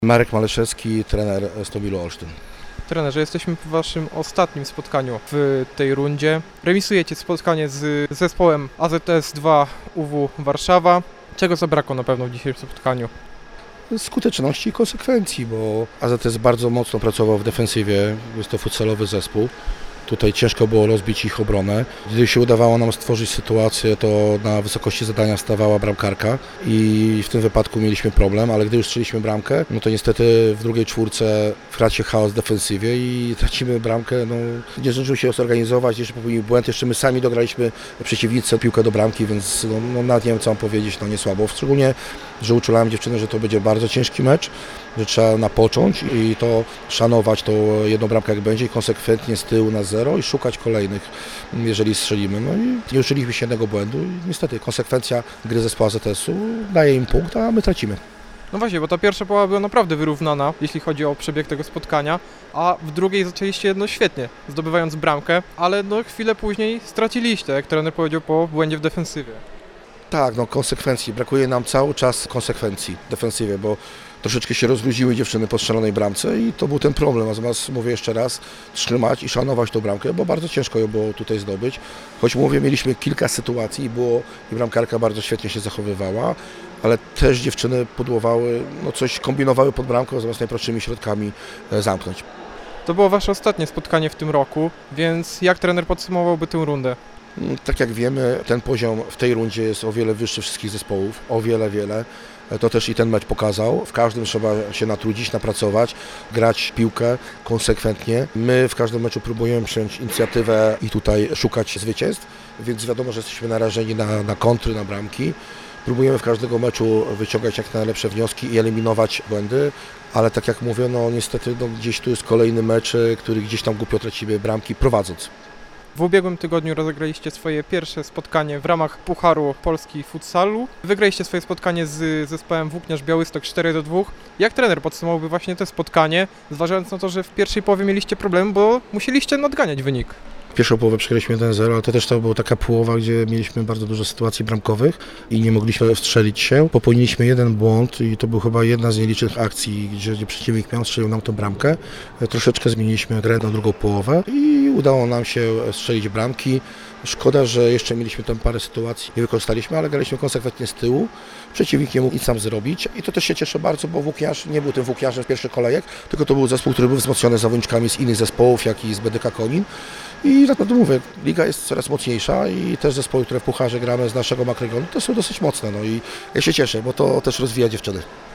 Marek Maleszewski, trener Stomilu Olsztyn. Trenerze, jesteśmy po waszym ostatnim spotkaniu w tej rundzie. Remisujecie spotkanie z zespołem AZS 2 UW Warszawa. Czego zabrakło na pewno w dzisiejszym spotkaniu? Skuteczności i konsekwencji, bo AZS bardzo mocno pracował w defensywie, jest to futsalowy zespół. Tutaj ciężko było rozbić ich obronę. Gdy się udawało nam stworzyć sytuację, to na wysokości zadania stawała bramkarka i w tym wypadku mieliśmy problem, ale gdy już strzeliśmy bramkę, no to niestety w drugiej czwórce wkradł się chaos w defensywie i tracimy bramkę. No, nie zdążył się zorganizować, jeszcze popełnił błęd, jeszcze my sami dograliśmy przeciwnicy piłkę do bramki, więc nawet nie wiem co mam powiedzieć, nie słabo. Szczególnie, że uczulałem dziewczynę, że to będzie bardzo ciężki mecz, że trzeba napocząć i to szanować tą jedną bramkę jak będzie i konsekwentnie z tyłu na zero i szukać kolejnych, jeżeli strzelimy. No i nie uczyliśmy się jednego błędu i niestety konsekwencja gry zespołu AZS-u daje im punkt, a my tracimy. No właśnie, bo ta pierwsza połowa była naprawdę wyrównana, jeśli chodzi o przebieg tego spotkania, a w drugiej zaczęliście świetnie, zdobywając bramkę, ale chwilę później straciliście, jak trener powiedział, po błędzie w defensywie. Tak, konsekwencji. Brakuje nam cały czas konsekwencji w defensywie, bo troszeczkę się rozluźniły dziewczyny po strzelonej bramce i to był ten problem. Natomiast mówię jeszcze raz, trzymać i szanować tą bramkę, bo bardzo ciężko ją było tutaj zdobyć. Choć mówię, mieliśmy kilka sytuacji i bramkarka bardzo świetnie się zachowywała, ale też dziewczyny pudłowały, coś kombinowały pod bramką, zamiast najprostszymi środkami zamknąć. To było wasze ostatnie spotkanie w tym roku, więc jak trener podsumowałby tę rundę? Tak jak wiemy, ten poziom w tej rundzie jest o wiele wyższy wszystkich zespołów, o wiele. To też i ten mecz pokazał. W każdym trzeba się natrudzić, napracować, grać piłkę konsekwentnie. My w każdym meczu próbujemy przyjąć inicjatywę i tutaj szukać zwycięstw, więc wiadomo, że jesteśmy narażeni na kontry, na bramki. Próbujemy w każdego meczu wyciągać jak najlepsze wnioski i eliminować błędy, ale tak jak mówię, niestety gdzieś tu jest kolejny mecz, który gdzieś tam głupio tracimy bramki prowadząc. W ubiegłym tygodniu rozegraliście swoje pierwsze spotkanie w ramach Pucharu Polski Futsalu. Wygraliście swoje spotkanie z zespołem Włókniarz Białystok 4-2. Jak trener podsumowałby właśnie to spotkanie, zważając na to, że w pierwszej połowie mieliście problem, bo musieliście nadganiać wynik? Pierwszą połowę przegraliśmy 1-0, ale to była taka połowa, gdzie mieliśmy bardzo dużo sytuacji bramkowych i nie mogliśmy wstrzelić się. Popełniliśmy jeden błąd i to był chyba jedna z nielicznych akcji, gdzie przeciwnik strzelił nam tę bramkę. Troszeczkę zmieniliśmy grę na drugą połowę i udało nam się strzelić bramki. Szkoda, że jeszcze mieliśmy tam parę sytuacji, nie wykorzystaliśmy, ale graliśmy konsekwentnie z tyłu. Przeciwnik nie mógł nic nam zrobić i to też się cieszę bardzo, bo Włókniarz nie był tym Włókniarzem z pierwszych kolejek, tylko to był zespół, który był wzmocniony zawodniczkami z innych zespołów, jak i z BDK Konin. I naprawdę mówię, liga jest coraz mocniejsza i też zespoły, które w pucharze gramy z naszego makregonu, to są dosyć mocne. I ja się cieszę, bo to też rozwija dziewczyny.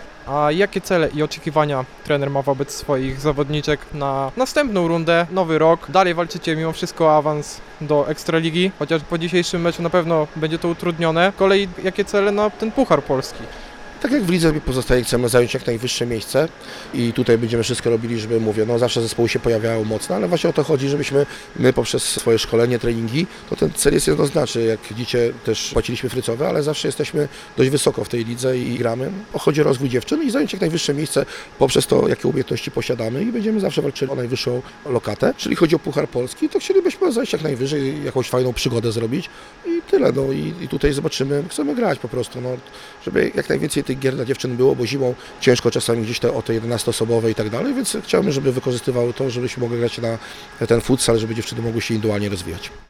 A jakie cele i oczekiwania trener ma wobec swoich zawodniczek na następną rundę, nowy rok? Dalej walczycie mimo wszystko o awans do Ekstraligi, chociaż po dzisiejszym meczu na pewno będzie to utrudnione. Z kolei jakie cele na ten Puchar Polski? Tak jak w lidze pozostaje, chcemy zająć jak najwyższe miejsce i tutaj będziemy wszystko robili, żeby, zawsze zespoły się pojawiały mocno, ale właśnie o to chodzi, żebyśmy my poprzez swoje szkolenie, treningi, to ten cel jest jednoznaczny. Jak widzicie, też płaciliśmy frycowe, ale zawsze jesteśmy dość wysoko w tej lidze i gramy. Chodzi o rozwój dziewczyn i zająć jak najwyższe miejsce poprzez to, jakie umiejętności posiadamy i będziemy zawsze walczyli o najwyższą lokatę. Jeżeli chodzi o Puchar Polski, to chcielibyśmy zajść jak najwyżej, jakąś fajną przygodę zrobić i tyle. I tutaj zobaczymy, chcemy grać po prostu, żeby jak najwięcej tych gier dla dziewczyn było, bo zimą ciężko czasami gdzieś o te 11-osobowe i tak dalej, więc chciałbym, żeby wykorzystywały to, żebyśmy mogli grać na ten futsal, żeby dziewczyny mogły się indywidualnie rozwijać.